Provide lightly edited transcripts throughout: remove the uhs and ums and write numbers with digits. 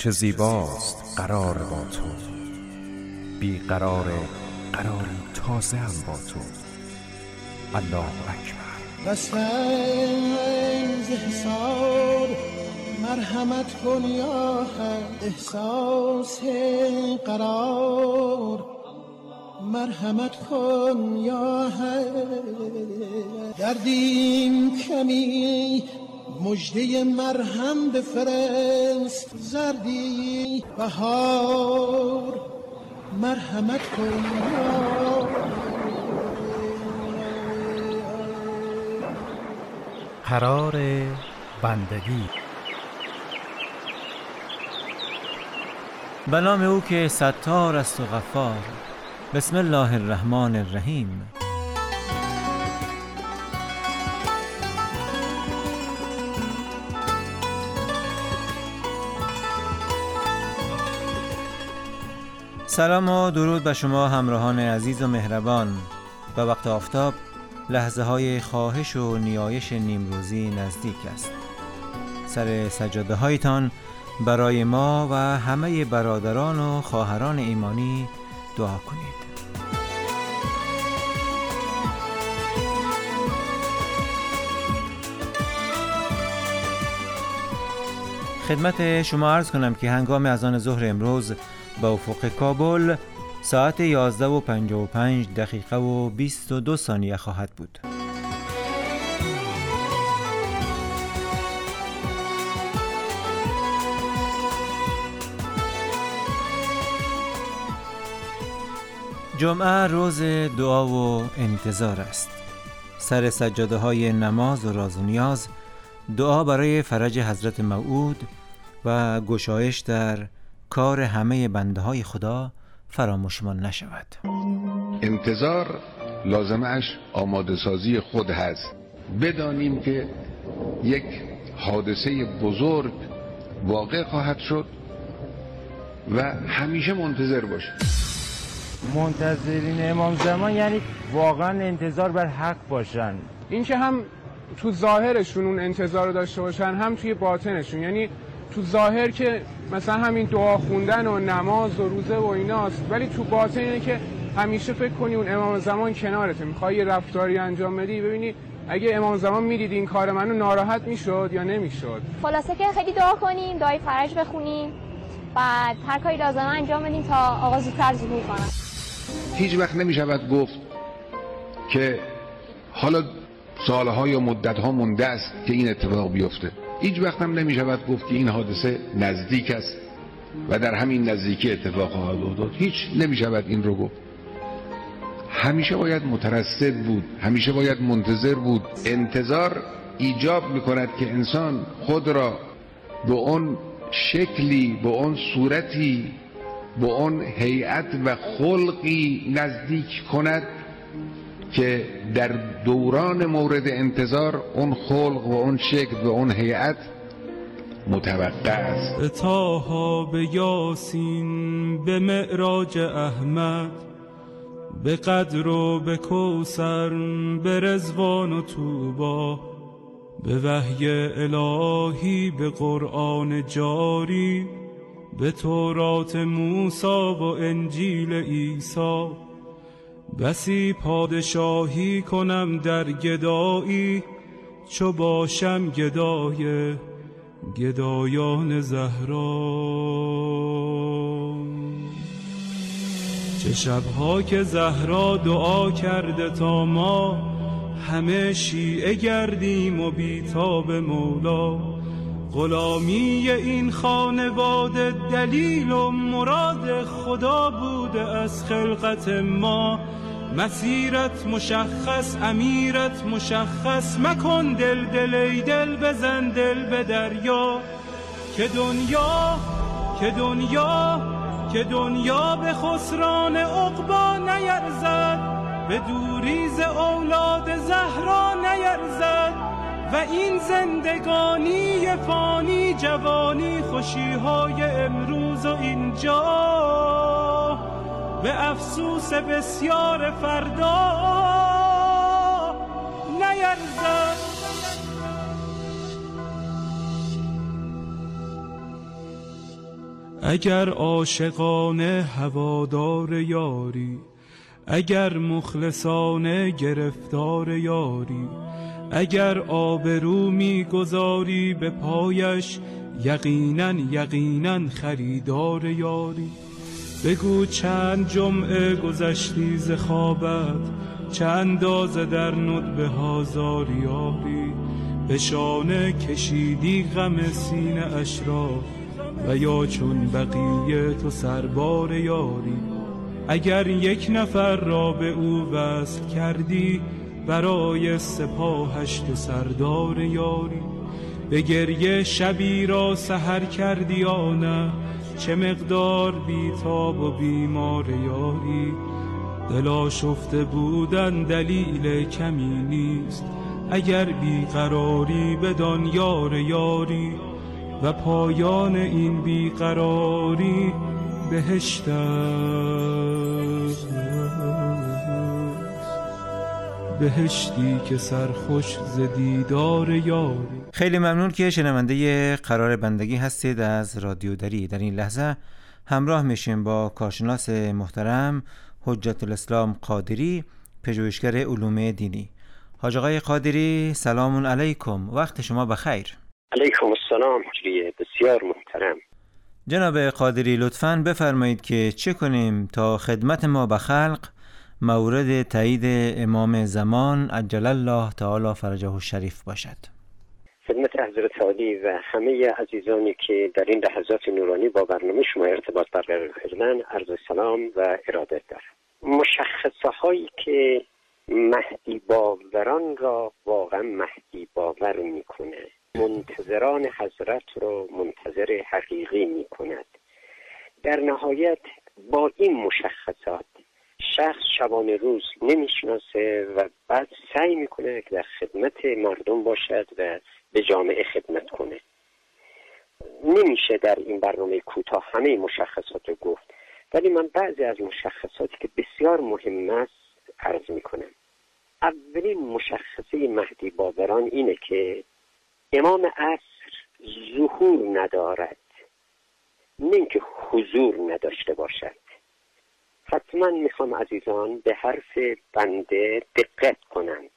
چه زیباست قرار با تو، بی قرار قراری تازه هم با تو. الله اکبر. قصد حساب مرحمت کن یا حق، احساس قرار مرحمت کن یا حق. دردیم کمی مجده مرهم بفرست، زردی بهار مرحمت کن یا قرار بندگی. به نام او که ستار است و غفار. بسم الله الرحمن الرحیم. سلام و درود به شما همراهان عزیز و مهربان. به وقت آفتاب لحظه های خواهش و نیایش نیمروزی نزدیک است. سر سجاده هایتان برای ما و همه برادران و خواهران ایمانی دعا کنید. خدمت شما عرض کنم که هنگام اذان ظهر امروز به افق کابل ساعت 11:55 و 22 ثانیه خواهد بود. جمعه روز دعا و انتظار است. سر سجاده های نماز و راز و نیاز دعا برای فرج حضرت موعود و گشایش در کار همه بنده های خدا فراموشمان نشود. انتظار لازمش آماده سازی خود هست. بدانیم که یک حادثه بزرگ واقع خواهد شد و همیشه منتظر باشیم. منتظرین امام زمان یعنی واقعا انتظار بر حق باشن. این که هم تو ظاهرشون اون انتظار رو داشته باشن، هم توی باطنشون. یعنی تو ظاهر که مثلا همین دعا خوندن و نماز و روزه و ایناست، ولی تو باطن اینه که همیشه فکر کنی اون امام زمان کنارته، میخوای یه رفتاری انجام بدی، ببینی اگه امام زمان میدید این کار منو ناراحت میشد یا نمیشد. خلاصه که خیلی دعا کنیم، دعای فرج بخونیم، بعد هر کاری لازمه انجام بدیم تا آقا زودتر ظهور کنه. هیچ وقت نمیشود گفت که حالا سالها یا مدتها مونده است که این اتفاق بیفته. هیچ وقت هم نمیشود گفت که این حادثه نزدیک است و در همین نزدیکی اتفاق خواهد افتاد. هیچ نمیشود این رو گفت. همیشه باید مترصد بود، همیشه باید منتظر بود. انتظار ایجاب میکند که انسان خود را به اون شکلی، به اون صورتی، به اون هیئت و خلقی نزدیک کند که در دوران مورد انتظار اون خلق و اون شکل و اون هیئت متوقع است. به طه، به یاسین، به معراج احمد، به قدر و به کوثر، به رضوان و طوبی، به وحی الهی، به قرآن جاری، به تورات موسی و انجیل عیسی. بسی پادشاهی کنم در گدایی، چو باشم گدای گدایان زهرا. چه شبها که زهرا دعا کرده تا ما همه شیعه گردیم و بیتاب مولا. غلامی این خانواده دلیل و مراد خدا بوده از خلقت ما. مسیرت مشخص، امیرت مشخص، مکن دل دل ای دل، بزن دل به دریا. که دنیا به خسران عقبا نیرزد، به دوریز اولاد زهرا نیرزد. و این زندگانی فانی، جوانی خوشیهای امروز و اینجا، به افسوس بسیار فردا نیرزد. اگر عاشقانه هوادار یاری، اگر مخلصانه گرفتار یاری، اگر آبرو می‌گذاری به پایش، یقیناً خریدار یاری. بگو چند جمعه گذشتی ز خوابت، چه اندازه در ندبه ها زاری یاری. به شانه کشیدی غم سینه اش را، و یا چون بقیه تو سربار یاری. اگر یک نفر را به او وصل کردی، برای سپاهش تو سردار یاری. به گریه شبی را سحر کردی یا نه، چه مقدار بیتاب و بیمار یاری. دل آشفته بودن دلیل کمی نیست، اگر بیقراری بدان یار یاری. و پایان این بیقراری بهشت است، بهشتی که سرخوش ز دیدار یاری. خیلی ممنون که شنونده قرار بندگی هستید از رادیو دری. در این لحظه همراه میشیم با کارشناس محترم حجت الاسلام قادری، پژوهشگر علوم دینی. حاج آقای قادری سلام علیکم، وقت شما بخیر. علیکم السلام حجری بسیار محترم. جناب قادری لطفاً بفرمایید که چه کنیم تا خدمت ما به خلق مورد تایید امام زمان عجل الله تعالی فرجه الشریف باشد. خدمت حضرت عالی و همه عزیزانی که در این لحظات نورانی با برنامه شما ارتباط برقرار کردن عرض سلام و ارادت دارم. مشخصه هایی که مهدی باوران را واقعا مهدی باور میکنه، منتظران حضرت رو منتظر حقیقی می کند. در نهایت با این مشخصات شخص شبانه روز نمیشناسه و بعد سعی میکنه که در خدمت مردم باشد و به جامعه خدمت کنه. نمیشه در این برنامه کوتاه همه مشخصات رو گفت، ولی من بعضی از مشخصاتی که بسیار مهم است عرض میکنم. اولین مشخصه مهدی باوران اینه که امام عصر ظهور ندارد، نه اینکه حضور نداشته باشد. حتما میخوام عزیزان به حرف بنده دقت کنند.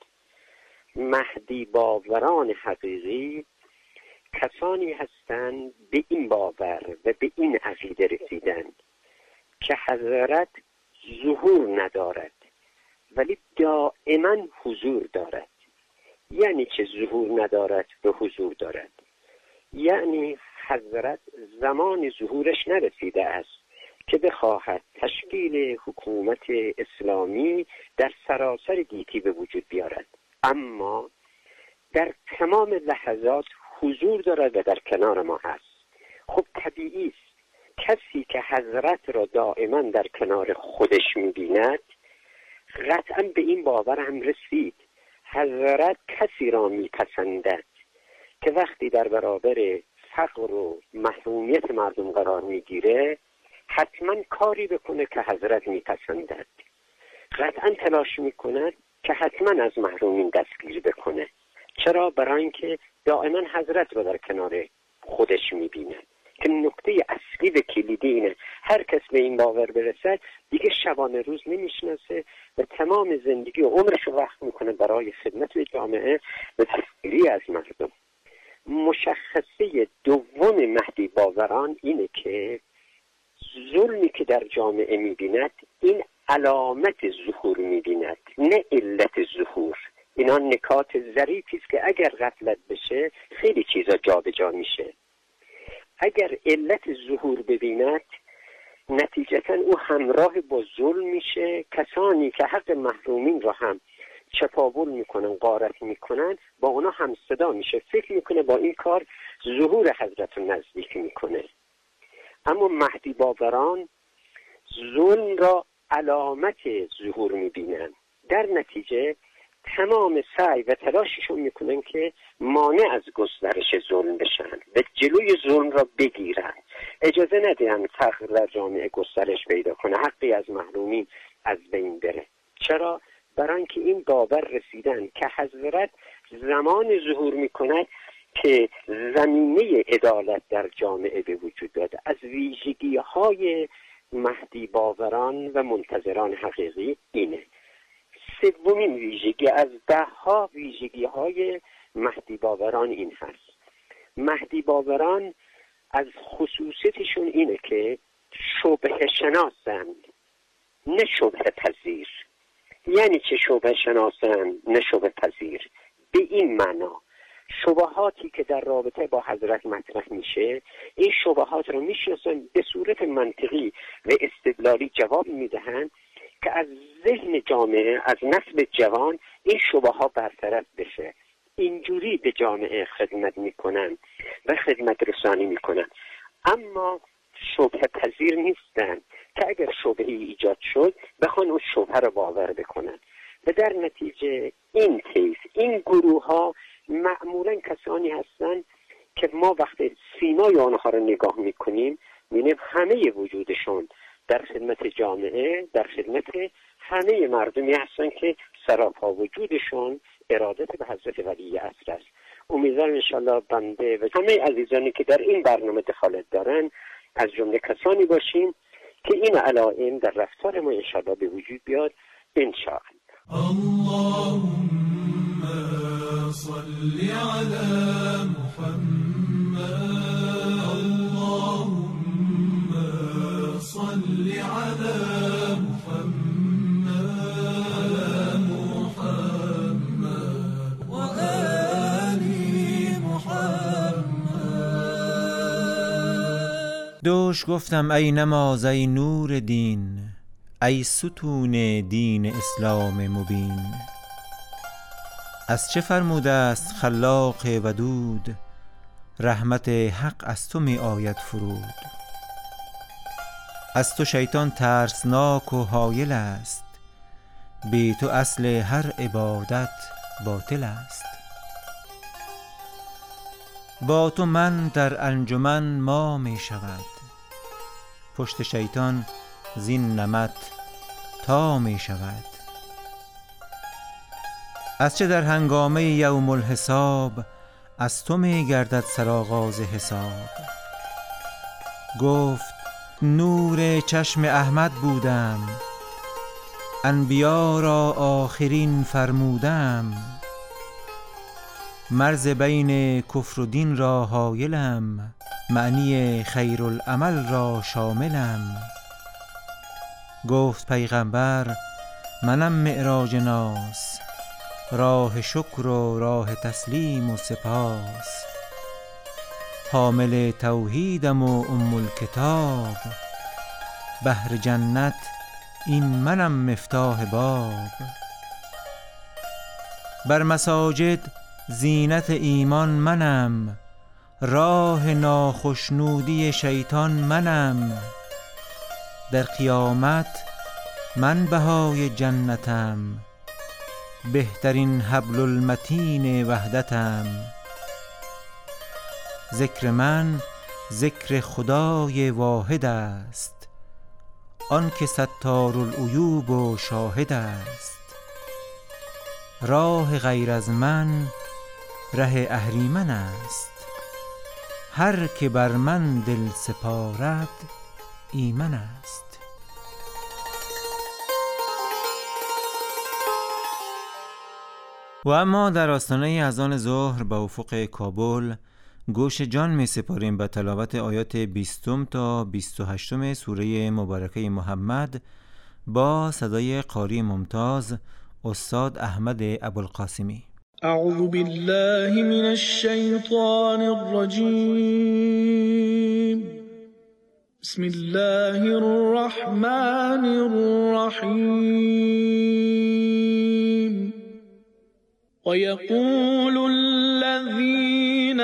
مهدی باوران حقیقی کسانی هستند به این باور و به این عقیده رسیدند که حضرت ظهور ندارد ولی دائما حضور دارد. یعنی چه ظهور ندارد به حضور دارد؟ یعنی حضرت زمان ظهورش نرسیده است که بخواهد تشکیل حکومت اسلامی در سراسر گیتی به وجود بیارد، اما در تمام لحظات حضور دارد و در کنار ما هست. خب طبیعی است کسی که حضرت را دائما در کنار خودش می‌بیند قطعا به این باور هم رسید حضرت کسی را میپسندد که وقتی در برابر فقر و محرومیت مردم قرار میگیره حتما کاری بکنه که حضرت میپسندد. قطعا تلاش میکند که حتما از محرومین دستگیری بکنه. چرا؟ برای اینکه دائما حضرت را در کنار خودش میبیند. که نکته اصلی و کلیدی اینه هر کس به این باور برسد دیگه شبانه روز نمیشناسه و تمام زندگی و عمرش رو وقت میکنه برای خدمت به جامعه و دستگیری از مردم. مشخصه دوم مهدی باوران اینه که ظلمی که در جامعه میبیند این علامت ظهور میبیند نه علت ظهور. اینا نکات ظریفی است که اگر غفلت بشه خیلی چیزا جابجا میشه. اگر علت ظهور ببیند نتیجتا او همراه با ظلم میشه. کسانی که حق محرومین را هم چپاول میکنن، غارت میکنن، با اونا هم صدا میشه. فکر میکنه با این کار ظهور حضرت رو نزدیک میکنه. اما مهدی باوران ظلم را علامت ظهور میبینن. در نتیجه تمام سعی و تلاششون میکنن که مانع از گسترش ظلم بشن و جلوی ظلم را بگیرن. اجازه ندهن فقر در جامعه گسترش پیدا کنه، حقی از محرومین از بین بره. چرا؟ برای اینکه این باور رسیدن که حضرت زمان ظهور میکند که زمینه عدالت در جامعه به وجود داد. از ویژگی‌های مهدی باوران و منتظران حقیقی اینه. سومین ویژگی از 10 ویژگی‌های مهدی باوران این هست. مهدی باوران از خصوصیتشون اینه که شبهه شناسند، نه شبهه پذیر. یعنی چه شبهه شناسند نه شبهه پذیر؟ به این معنا شبهاتی که در رابطه با حضرت مطرح میشه، این شبهات رو میشناسن، به صورت منطقی و استدلالی جواب میدهند که از ذهن جامعه، از نسل جوان این شبهات برطرف بشه. اینجوری به جامعه خدمت میکنن و خدمت رسانی میکنن. اما شبهه پذیر نیستن که اگر شبهه ایجاد شد بخوان اون شبهه رو باور بکنن. و در نتیجه این این گروه ها معمولا کسانی هستند که ما وقتی سیمای آنها رو نگاه میکنیم می‌بینیم همه وجودشون در خدمت جامعه، در خدمت همه مردمی هستند که سراپا وجودشون ارادت به حضرت ولی عصر است. امیدوارم انشالله بنده و همه عزیزانی که در این برنامه دخالت دارن از جمله کسانی باشیم که این علائم در رفتار ما انشالله به وجود بیاد انشاءالله. اللهم صل على محمد، اللهم صل على محمد و آل محمد. دوش گفتم ای نماز ای نور دین، ای ستون دین اسلام مبین. از چه فرموده است خلاق ودود، رحمت حق از تو می آید فرود. از تو شیطان ترسناک و حایل است، بی تو اصل هر عبادت باطل است. با تو من در انجمن ما می شود، پشت شیطان زین نمط تا می شود. از چه در هنگامه یوم الحساب، از تو می گردد سرآغاز حساب. گفت نور چشم احمد بودم، انبیا را آخرین فرمودم. مرز بین کفر و دین را حایلم، معنی خیرالعمل را شاملم. گفت پیغمبر منم معراج ناس، راه شکر و راه تسلیم و سپاس. حامل توحیدم و ام الکتاب، بهر جنت این منم مفتاح باب. بر مساجد زینت ایمان منم، راه ناخشنودی شیطان منم. در قیامت من بهای جنتم، بهترین حبل المتین وحدتم. ذکر من ذکر خدای واحد است، آن که ستار العیوب و شاهد است. راه غیر از من ره اهریمن است، هر که بر من دل سپارد ایمن است. و اما در آستانه اذان ظهر به افق کابل گوش جان می سپاریم به تلاوت آیات 20 تا 28 سوره مبارکه محمد با صدای قاری ممتاز استاد احمد ابوالقاسمی. اعوذ بالله من الشیطان الرجیم. بسم الله الرحمن الرحیم. ويقول الذين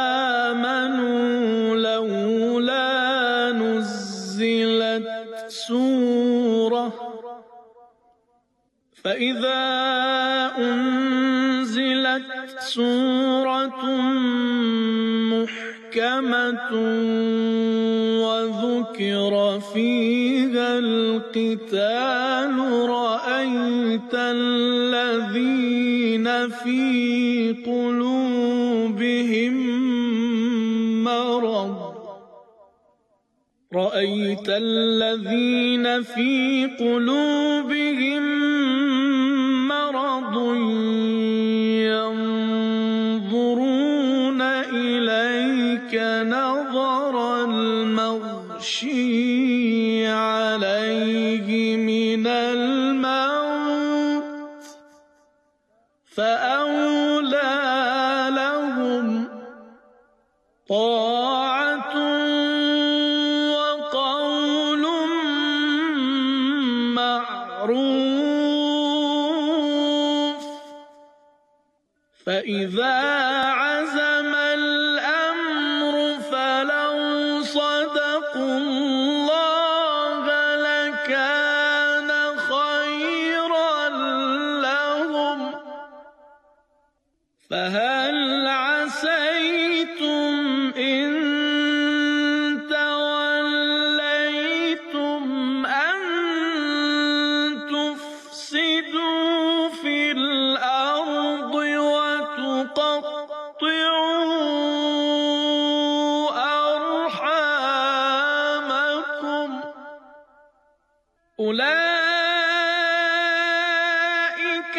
آمنوا لولا نزلت سورة فإذا أنزلت سورة محكمة وذكر فيها القتال رأيت الذين في قلوبهم رأيت الذين في قلوبهم مرض ينظرون إليك نظر المغشي عليه من الموت فأولى لهم طاعة وقول معروف فإذا عزم الأمر فلو صدقوا الله لكان خيرا لهم فهل عسيتم إن توليتم أن تفسدوا في الأرض وتقطعوا أرحامكم أولئك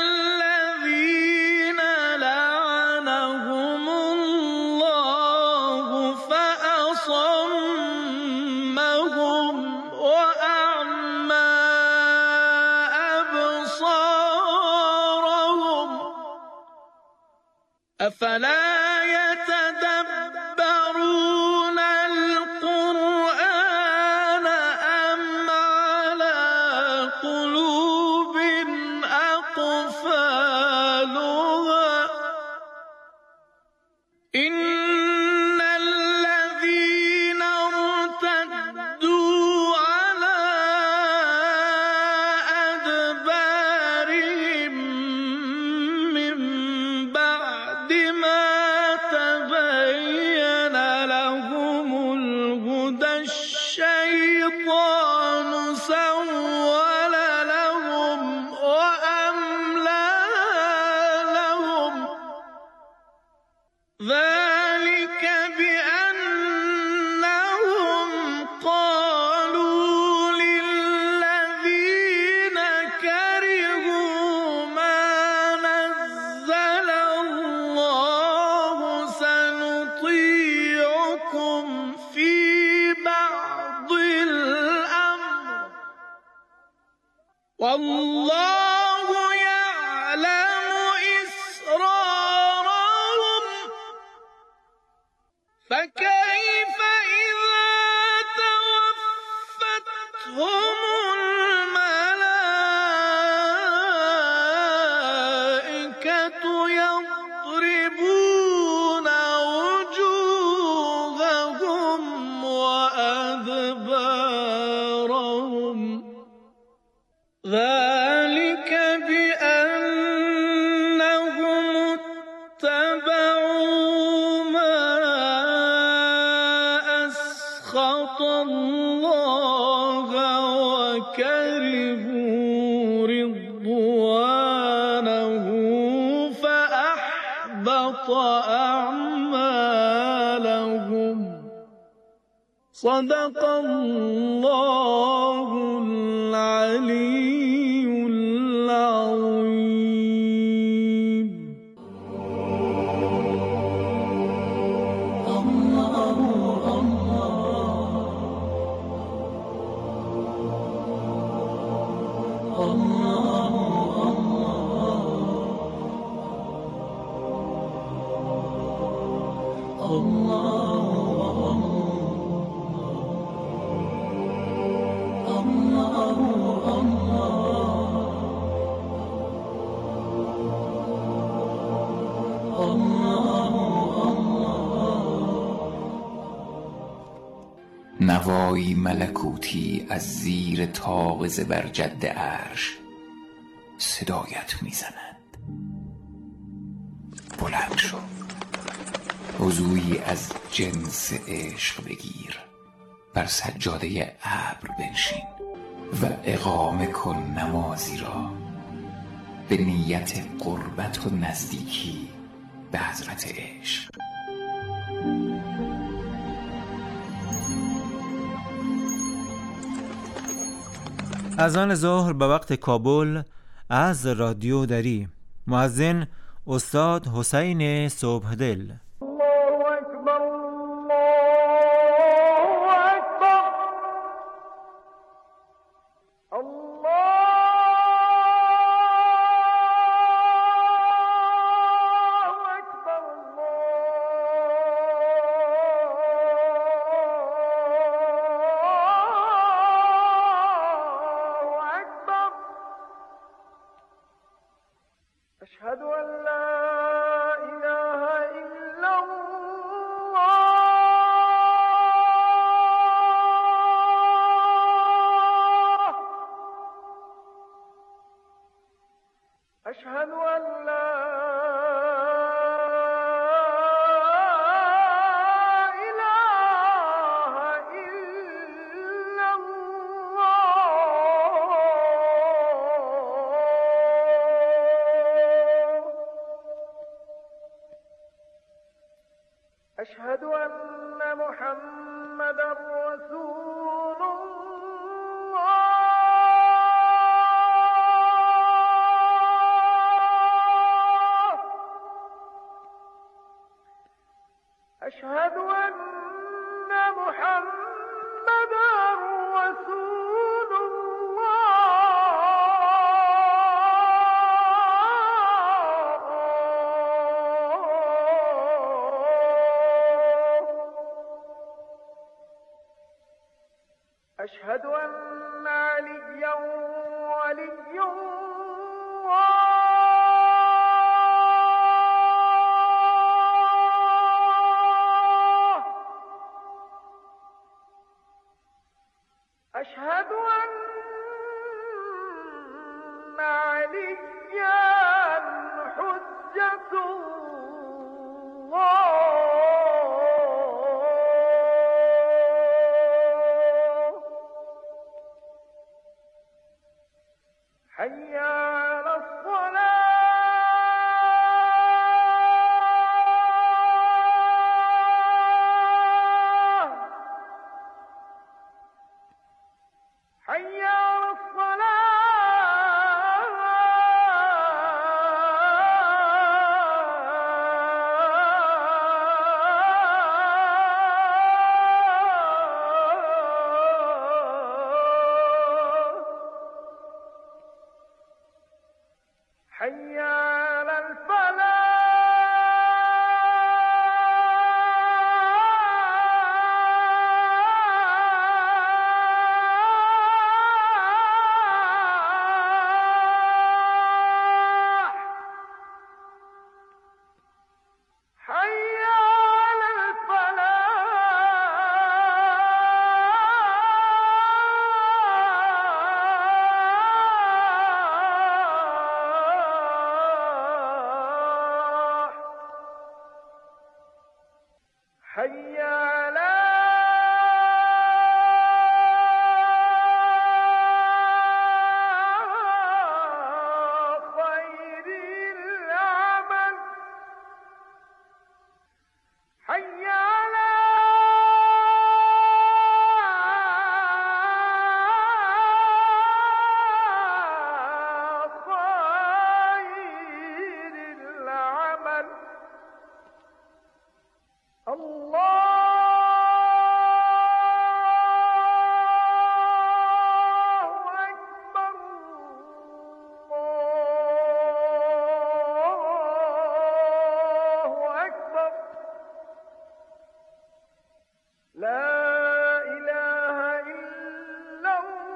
الذين لعنهم الله فأصمهم وأعمى أبصارهم أفلا يتدبرون القرآن أم على قلوب أقفالها إن الذين ارتدوا على أدبارهم من بعد ما تبين لهم الهدى الشيطان سول لهم وأملى لهم ذلك بأنهم قالوا للذين كرهوا ما نزل الله سنطيعكم في بعض الأمر والله يعلم إسرارهم فكيف إذا توفتهم الملائكة يضربون وجوههم وأدبارهم ذلك بأنهم اتبعوا ما أسخط الله وكرهوا رضوانه فأحبط أعمالهم صدق الله العلي العظيم. نوایی ملکوتی از زیر طاق زبرجد عرش صدایت میزند. بلند شو، وضویی از جنس عشق بگیر، بر سجاده ابر بنشین و اقامه کن نمازی را به نیت قربت و نزدیکی به حضرت عشق. اذان ظهر به وقت کابل از رادیو دری. مؤذن استاد حسین صبحدل. أشهد أن لا إله إلا الله أشهد أن لا إله إلا الله أشهد أن محمدا رسول الله أشهد أن محمدا رسول الله أشهد أن عليا ولي الله أشهد أن عليا حجة الله حي على الصلاة حي على الصلاة حي على الفلاح حي على الفلاح حي على خير العمل حي على خير العمل الله أكبر الله أكبر لا إله إلا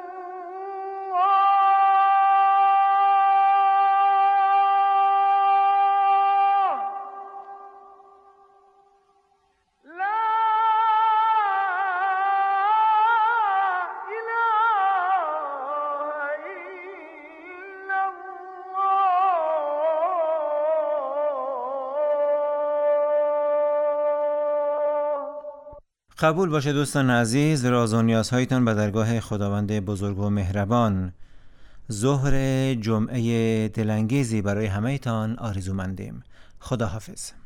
الله لا إله إلا الله. قبول باشه دوستان عزیز، راز و نیازهایتان به درگاه خداوند بزرگ و مهربان. ظهر جمعه دلانگیزی برای همه‌تان آرزومندیم. خداحافظ.